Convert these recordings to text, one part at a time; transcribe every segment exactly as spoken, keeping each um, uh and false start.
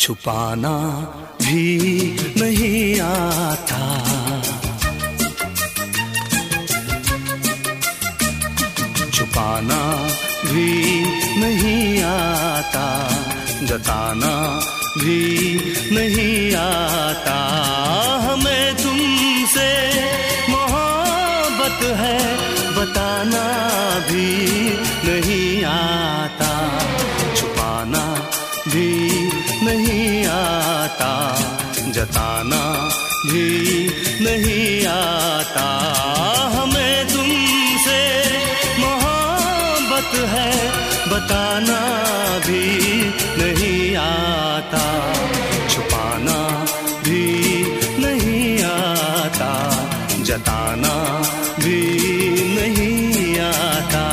छुपाना भी नहीं आता। छुपाना भी नहीं आता, जताना भी नहीं आता। हमें तुमसे मोहब्बत है, बताना भी नहीं आता। छुपाना भी नहीं आता, जताना भी नहीं आता। हमें तुमसे मोहब्बत है, बताना भी नहीं आता। छुपाना भी नहीं आता, जताना भी नहीं आता।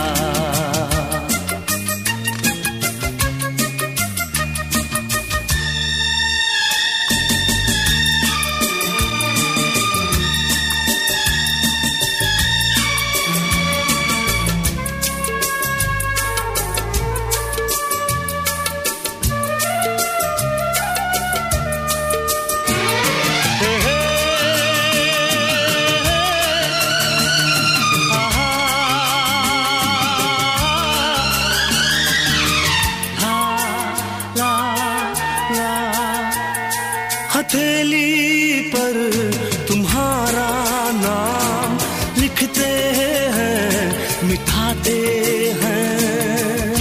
हथेली पर तुम्हारा नाम लिखते हैं, मिटाते हैं।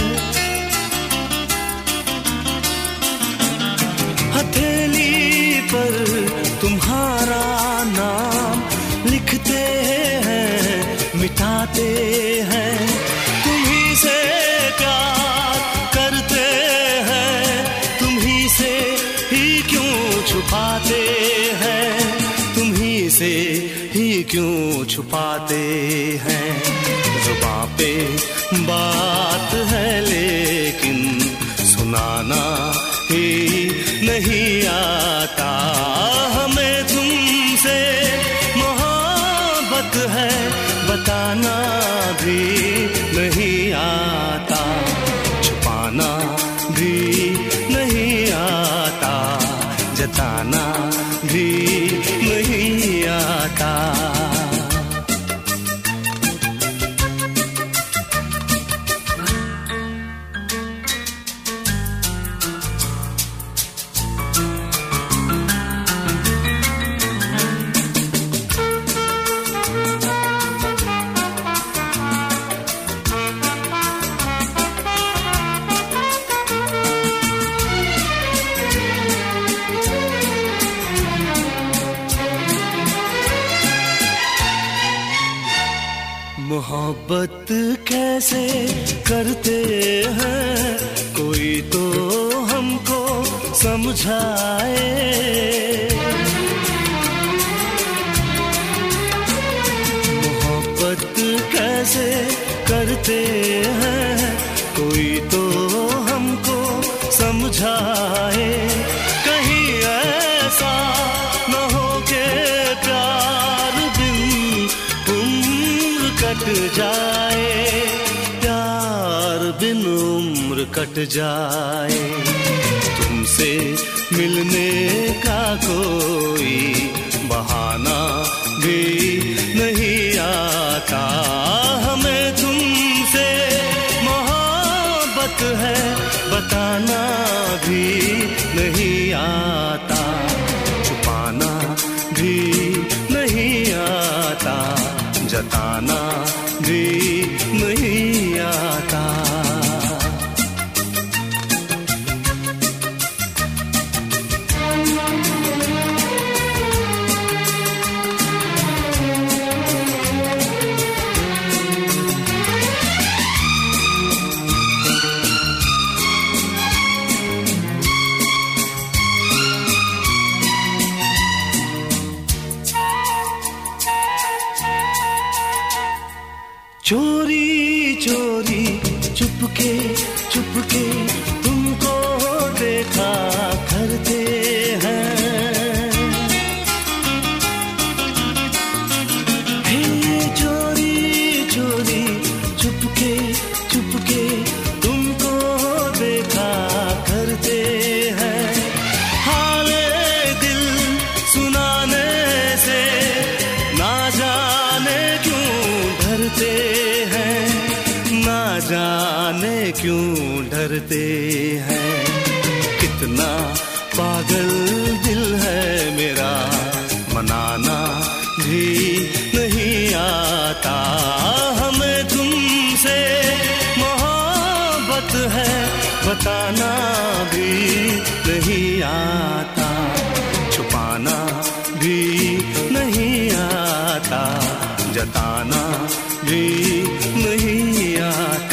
हथेली पर तुम्हारा नाम लिखते हैं, मिटाते हैं। तुम्ही से प्यार करते हैं, तुम्ही से ही क्यों छुपाते हैं, तुम्ही से ही क्यों छुपाते हैं। जुबां पे बात है लेकिन सुनाना ही नहीं आता। हमें तुमसे मोहब्बत है, बताना भी नहीं आता। छुपाना भी नहीं आता, जताना भी नहीं आता। मोहब्बत कैसे करते हैं, कोई तो हमको समझाए। मोहब्बत कैसे करते हैं, कोई तो हमको समझाए। कहीं ऐसा न हो के प्यार बिन कट जाए, प्यार बिन उम्र कट जाए। तुमसे मिलने का कोई बहाना भी नहीं आता। हमें तुमसे मोहब्बत है, बताना भी नहीं आता। छुपाना भी नहीं आता, जताना भी नहीं आता। चोरी चोरी चुपके चुपके तुमको देखा करते हैं। हे चोरी चोरी चुपके चुपके तुमको देखा करते हैं। क्यों डरते हैं। कितना पागल दिल है मेरा, मनाना भी नहीं आता। हमें तुमसे मोहब्बत है, बताना भी नहीं आता। छुपाना भी नहीं आता, जताना भी नहीं आता।